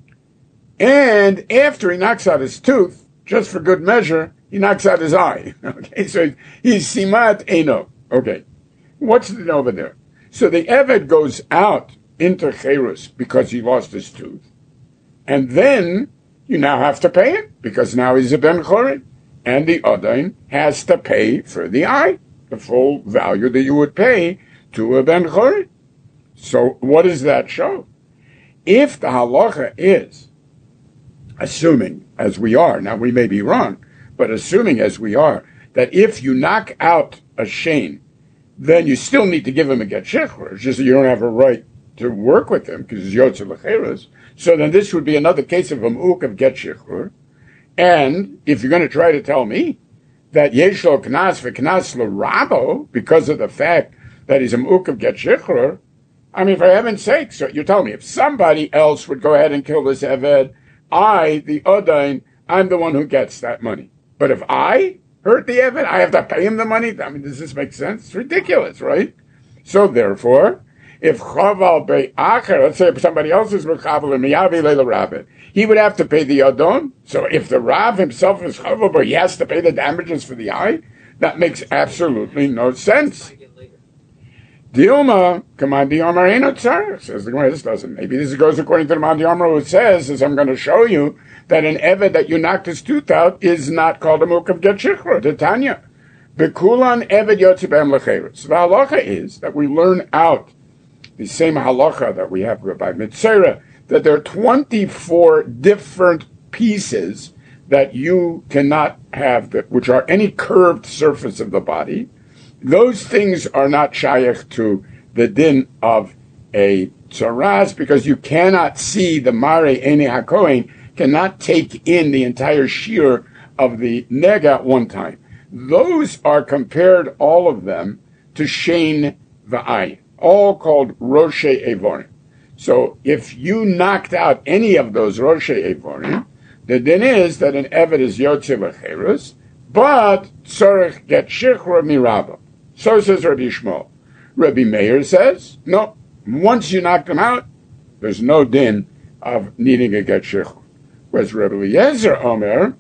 and after he knocks out his tooth, just for good measure, he knocks out his eye. Okay, so he's simat eno. Okay, what's it over there? So the Evet goes out into Cherus because he lost his tooth, and then you now have to pay it because now he's a Ben Chorin, and the Adain has to pay for the eye, the full value that you would pay to a Ben Chorin. So what does that show? If the halacha is, assuming as we are, now we may be wrong, but assuming as we are, that if you knock out a shein, then you still need to give him a get shichrur. It's just that you don't have a right to work with him because it's yotze lecheres. So then this would be another case of a mu'uk of get shichrur. And if you're going to try to tell me that yesh lo knas v'knas l'rabo because of the fact that he's a mu'uk of get shichrur, I mean, for heaven's sake, so you tell me, if somebody else would go ahead and kill this Eved, I, the Odain, I'm the one who gets that money. But if I hurt the Eved, I have to pay him the money? I mean, does this make sense? It's ridiculous, right? So therefore, if Chaval Be'acher, let's say if somebody else is Mechavel and Miyavi Leila Rabbit, he would have to pay the Adon. So if the Rav himself is Chaval, but he has to pay the damages for the eye, that makes absolutely no sense. Dilma, Command Diomar Ain't Tzar, says the Gemara, this doesn't. Maybe this goes according to the Command Diomar, who says, as I'm going to show you, that an Eved that you knocked his tooth out is not called a Muk of Get Shichrur, Titania. Bekulan Eved Yotzibem Lecheres. The halacha is that we learn out the same halacha that we have by Mitzera, that there are 24 different pieces that you cannot have, which are any curved surface of the body. Those things are not shayach to the din of a tzaraz because you cannot see the mare ene hakohen cannot take in the entire shear of the neg at one time. Those are compared, all of them, to shein va'ayin, all called Roshei Evorim. So if you knocked out any of those Roshei Evorim, the din is that an Eved is Yotze L'Cherus, but Tzorech get Shichra Mirabah. So says Rabbi Shmuel. Rabbi Meir says, no, once you knock them out, there's no din of needing a get Shichra. Whereas Rabbi Eliezer Omer,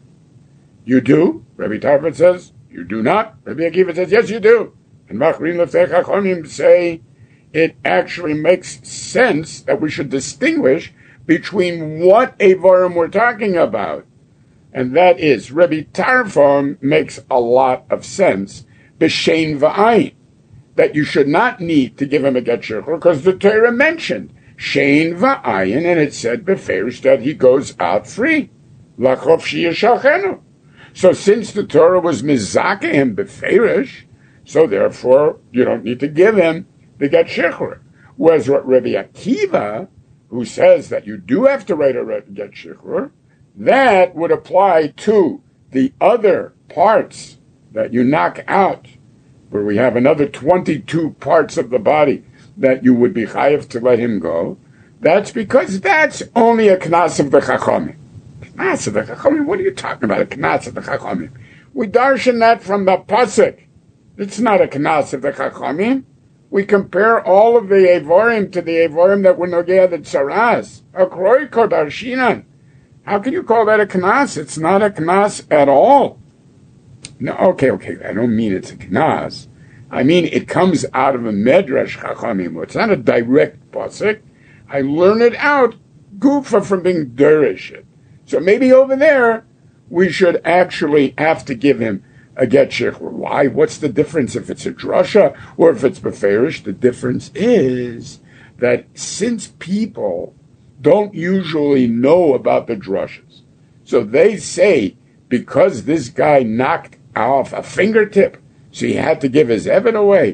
you do. Rabbi Tarfon says, you do not. Rabbi Akiva says, yes, you do. And Machrin Leftei Chachamim say it actually makes sense that we should distinguish between what Evorim we're talking about. And that is, Rabbi Tarfon makes a lot of sense, b'shein v'ayin, that you should not need to give him a get shechur, because the Torah mentioned shein v'ayin, and it said beferish that he goes out free. Lachofshi yishalchenu. So since the Torah was mizakeh him beferish, so therefore you don't need to give him the get shechur. Whereas what Rabbi Akiva, who says that you do have to write a get shechur, that would apply to the other parts that you knock out, where we have another 22 parts of the body that you would be chayav to let him go. That's because that's only a knas of the chachamim. Knas of the chachamim? What are you talking about, a knas of the chachamim? We darshan that from the pasuk. It's not a knas of the chachamim. We compare all of the Evorim to the Evorim that were Nogea the Tzaras. Akroi Kodarshinan. How can you call that a knas? It's not a knas at all. No, okay, I don't mean it's a knas. I mean it comes out of a Medrash Chachamim. It's not a direct pasuk. I learn it out, gufa, from being derishit. So maybe over there, we should actually have to give him a get shechur. Why? What's the difference if it's a drasha or if it's beferish? The difference is that since people don't usually know about the drashas, so they say because this guy knocked off a fingertip, so he had to give his Eved away.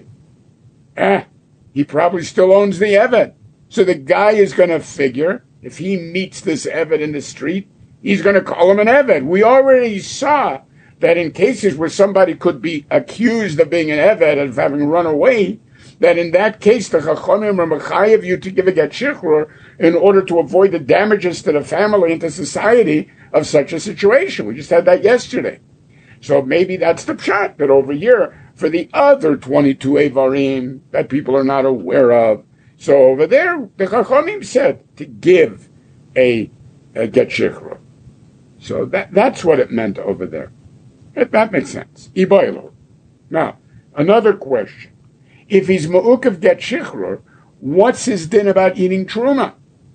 He probably still owns the Eved. So the guy is going to figure, if he meets this Eved in the street, he's going to call him an Eved. We already saw that in cases where somebody could be accused of being an Eved and of having run away, that in that case the Chachamim are mechayev you to give a get shechur in order to avoid the damages to the family and to society of such a situation. We just had that yesterday. So maybe that's the pshat, that over here, for the other 22 Evarim that people are not aware of, so over there, the Chachamim said to give a get shechur. So that's what it meant over there. That makes sense. Ibaylo. Now, another question. If he's ma'ukav get shechur, what's his din about eating truma?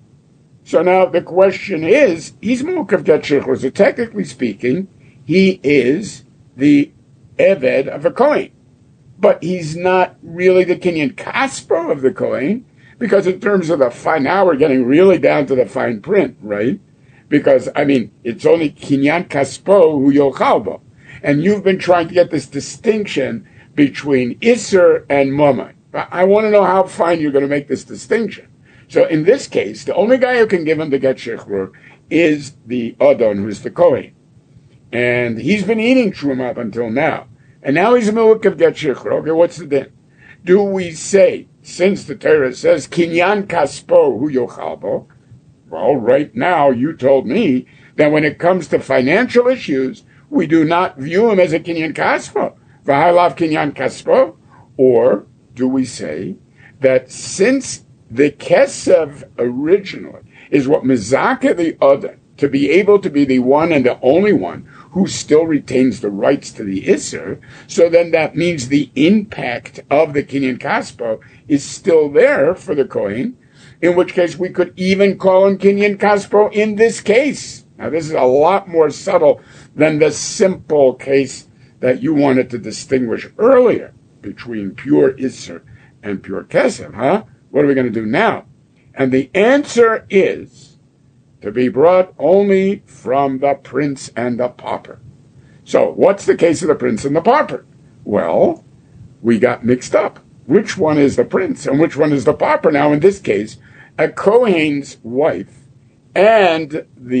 So now the question is, he's ma'ukav get shechur, so technically speaking, he is the Eved of a Kohen. But he's not really the Kinyan Kaspo of the Kohen, because in terms of the fine, now we're getting really down to the fine print, right? Because, it's only Kinyan Kaspo who Yochalbo. And you've been trying to get this distinction between Isser and Moman. I want to know how fine you're going to make this distinction. So in this case, the only guy who can give him the get shechur is the Adon, who's the Kohen. And he's been eating truma up until now. And now he's a milk of get shechur. Okay, what's the din? Do we say, since the Torah says, Kinyan Kaspo hu yochalbo, well, right now you told me that when it comes to financial issues, we do not view him as a Kinyan Kaspo. V'halav Kinyan Kaspo? Or do we say that since the Kesev originally is what Mizaka the other, to be able to be the one and the only one who still retains the rights to the Isser, so then that means the impact of the Kinyan Kaspo is still there for the Kohen, in which case we could even call him Kinyan Kaspo in this case. Now this is a lot more subtle than the simple case that you wanted to distinguish earlier between pure Isser and pure Kesef, huh? What are we going to do now? And the answer is to be brought only from the prince and the pauper. So what's the case of the prince and the pauper? Well, we got mixed up. Which one is the prince and which one is the pauper? Now in this case, a Kohen's wife and the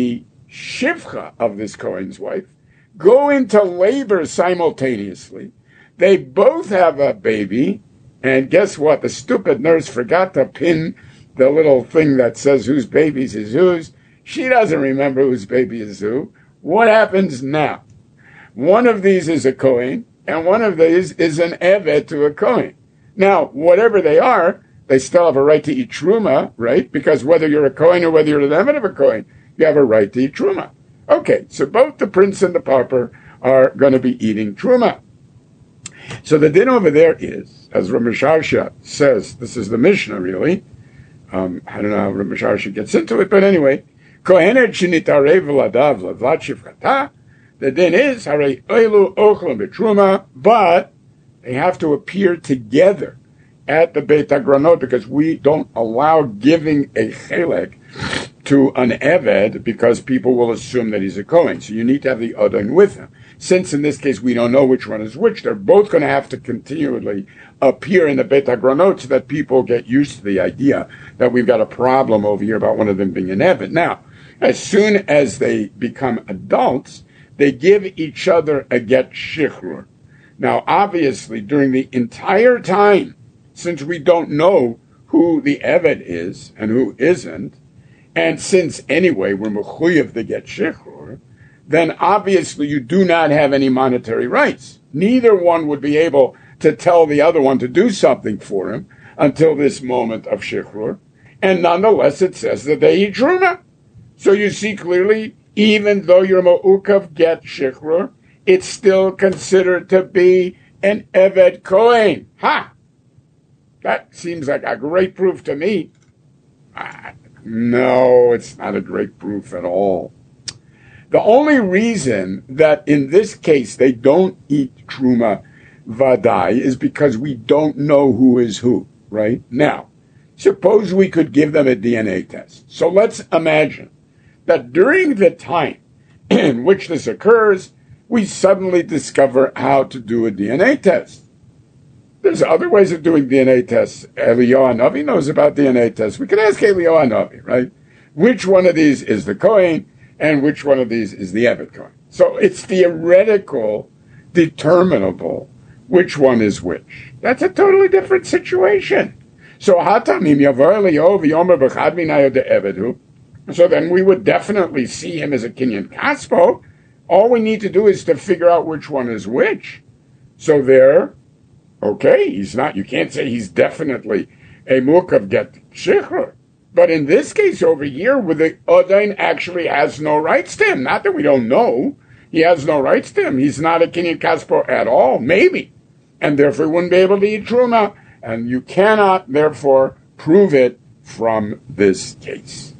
Shivcha of this Kohen's wife, go into labor simultaneously. They both have a baby, and guess what? The stupid nurse forgot to pin the little thing that says whose babies is whose. She doesn't remember whose baby is who. What happens now? One of these is a Kohen, and one of these is an Eved to a Kohen. Now, whatever they are, they still have a right to eat Truma, right? Because whether you're a Kohen or whether you're an Eved of a Kohen, you have a right to eat Truma. Okay, so both the prince and the pauper are going to be eating Truma. So the din over there is, as Rav Misharsha says, this is the Mishnah really. I don't know how Rav Misharsha gets into it, but anyway, Kohenet shenitarev ladav lavlat shivchata. The din is harei oilu ochlam betruma, but they have to appear together at the Beit HaGranot because we don't allow giving a chelek to an Eved because people will assume that he's a Kohen. So you need to have the Adon with him. Since in this case we don't know which one is which, they're both going to have to continually appear in the Beit HaGranot so that people get used to the idea that we've got a problem over here about one of them being an Eved. Now, as soon as they become adults, they give each other a get shichrur. Now, obviously, during the entire time, since we don't know who the Eved is and who isn't, and since anyway we're mechuyev to get shichrur, then obviously you do not have any monetary rights. Neither one would be able to tell the other one to do something for him until this moment of shichrur, and nonetheless it says that they eat truma. So you see clearly, even though you're me'ukav get shichrur, it's still considered to be an Eved Kohen. Ha! That seems like a great proof to me. No, it's not a great proof at all. The only reason that in this case they don't eat Truma Vadai is because we don't know who is who, right? Now, suppose we could give them a DNA test. So let's imagine that during the time in which this occurs, we suddenly discover how to do a DNA test. There's other ways of doing DNA tests. Eliyahu Hanavi knows about DNA tests. We can ask Eliyahu Hanavi, right? Which one of these is the Kohen and which one of these is the Eved Kohen? So it's theoretical, determinable which one is which. That's a totally different situation. So Hatamim Yavar Eliyahu v'yomer b'chad minayu de Evedu. So then we would definitely see him as a Kinyan Kaspo. All we need to do is to figure out which one is which. So there, okay, he's not, you can't say he's definitely a Mukav get Shichrur. But in this case over here, where the Odain actually has no rights to him, not that we don't know, he has no rights to him. He's not a Kinyan Kaspo at all, maybe. And therefore he wouldn't be able to eat Truma. And you cannot, therefore, prove it from this case.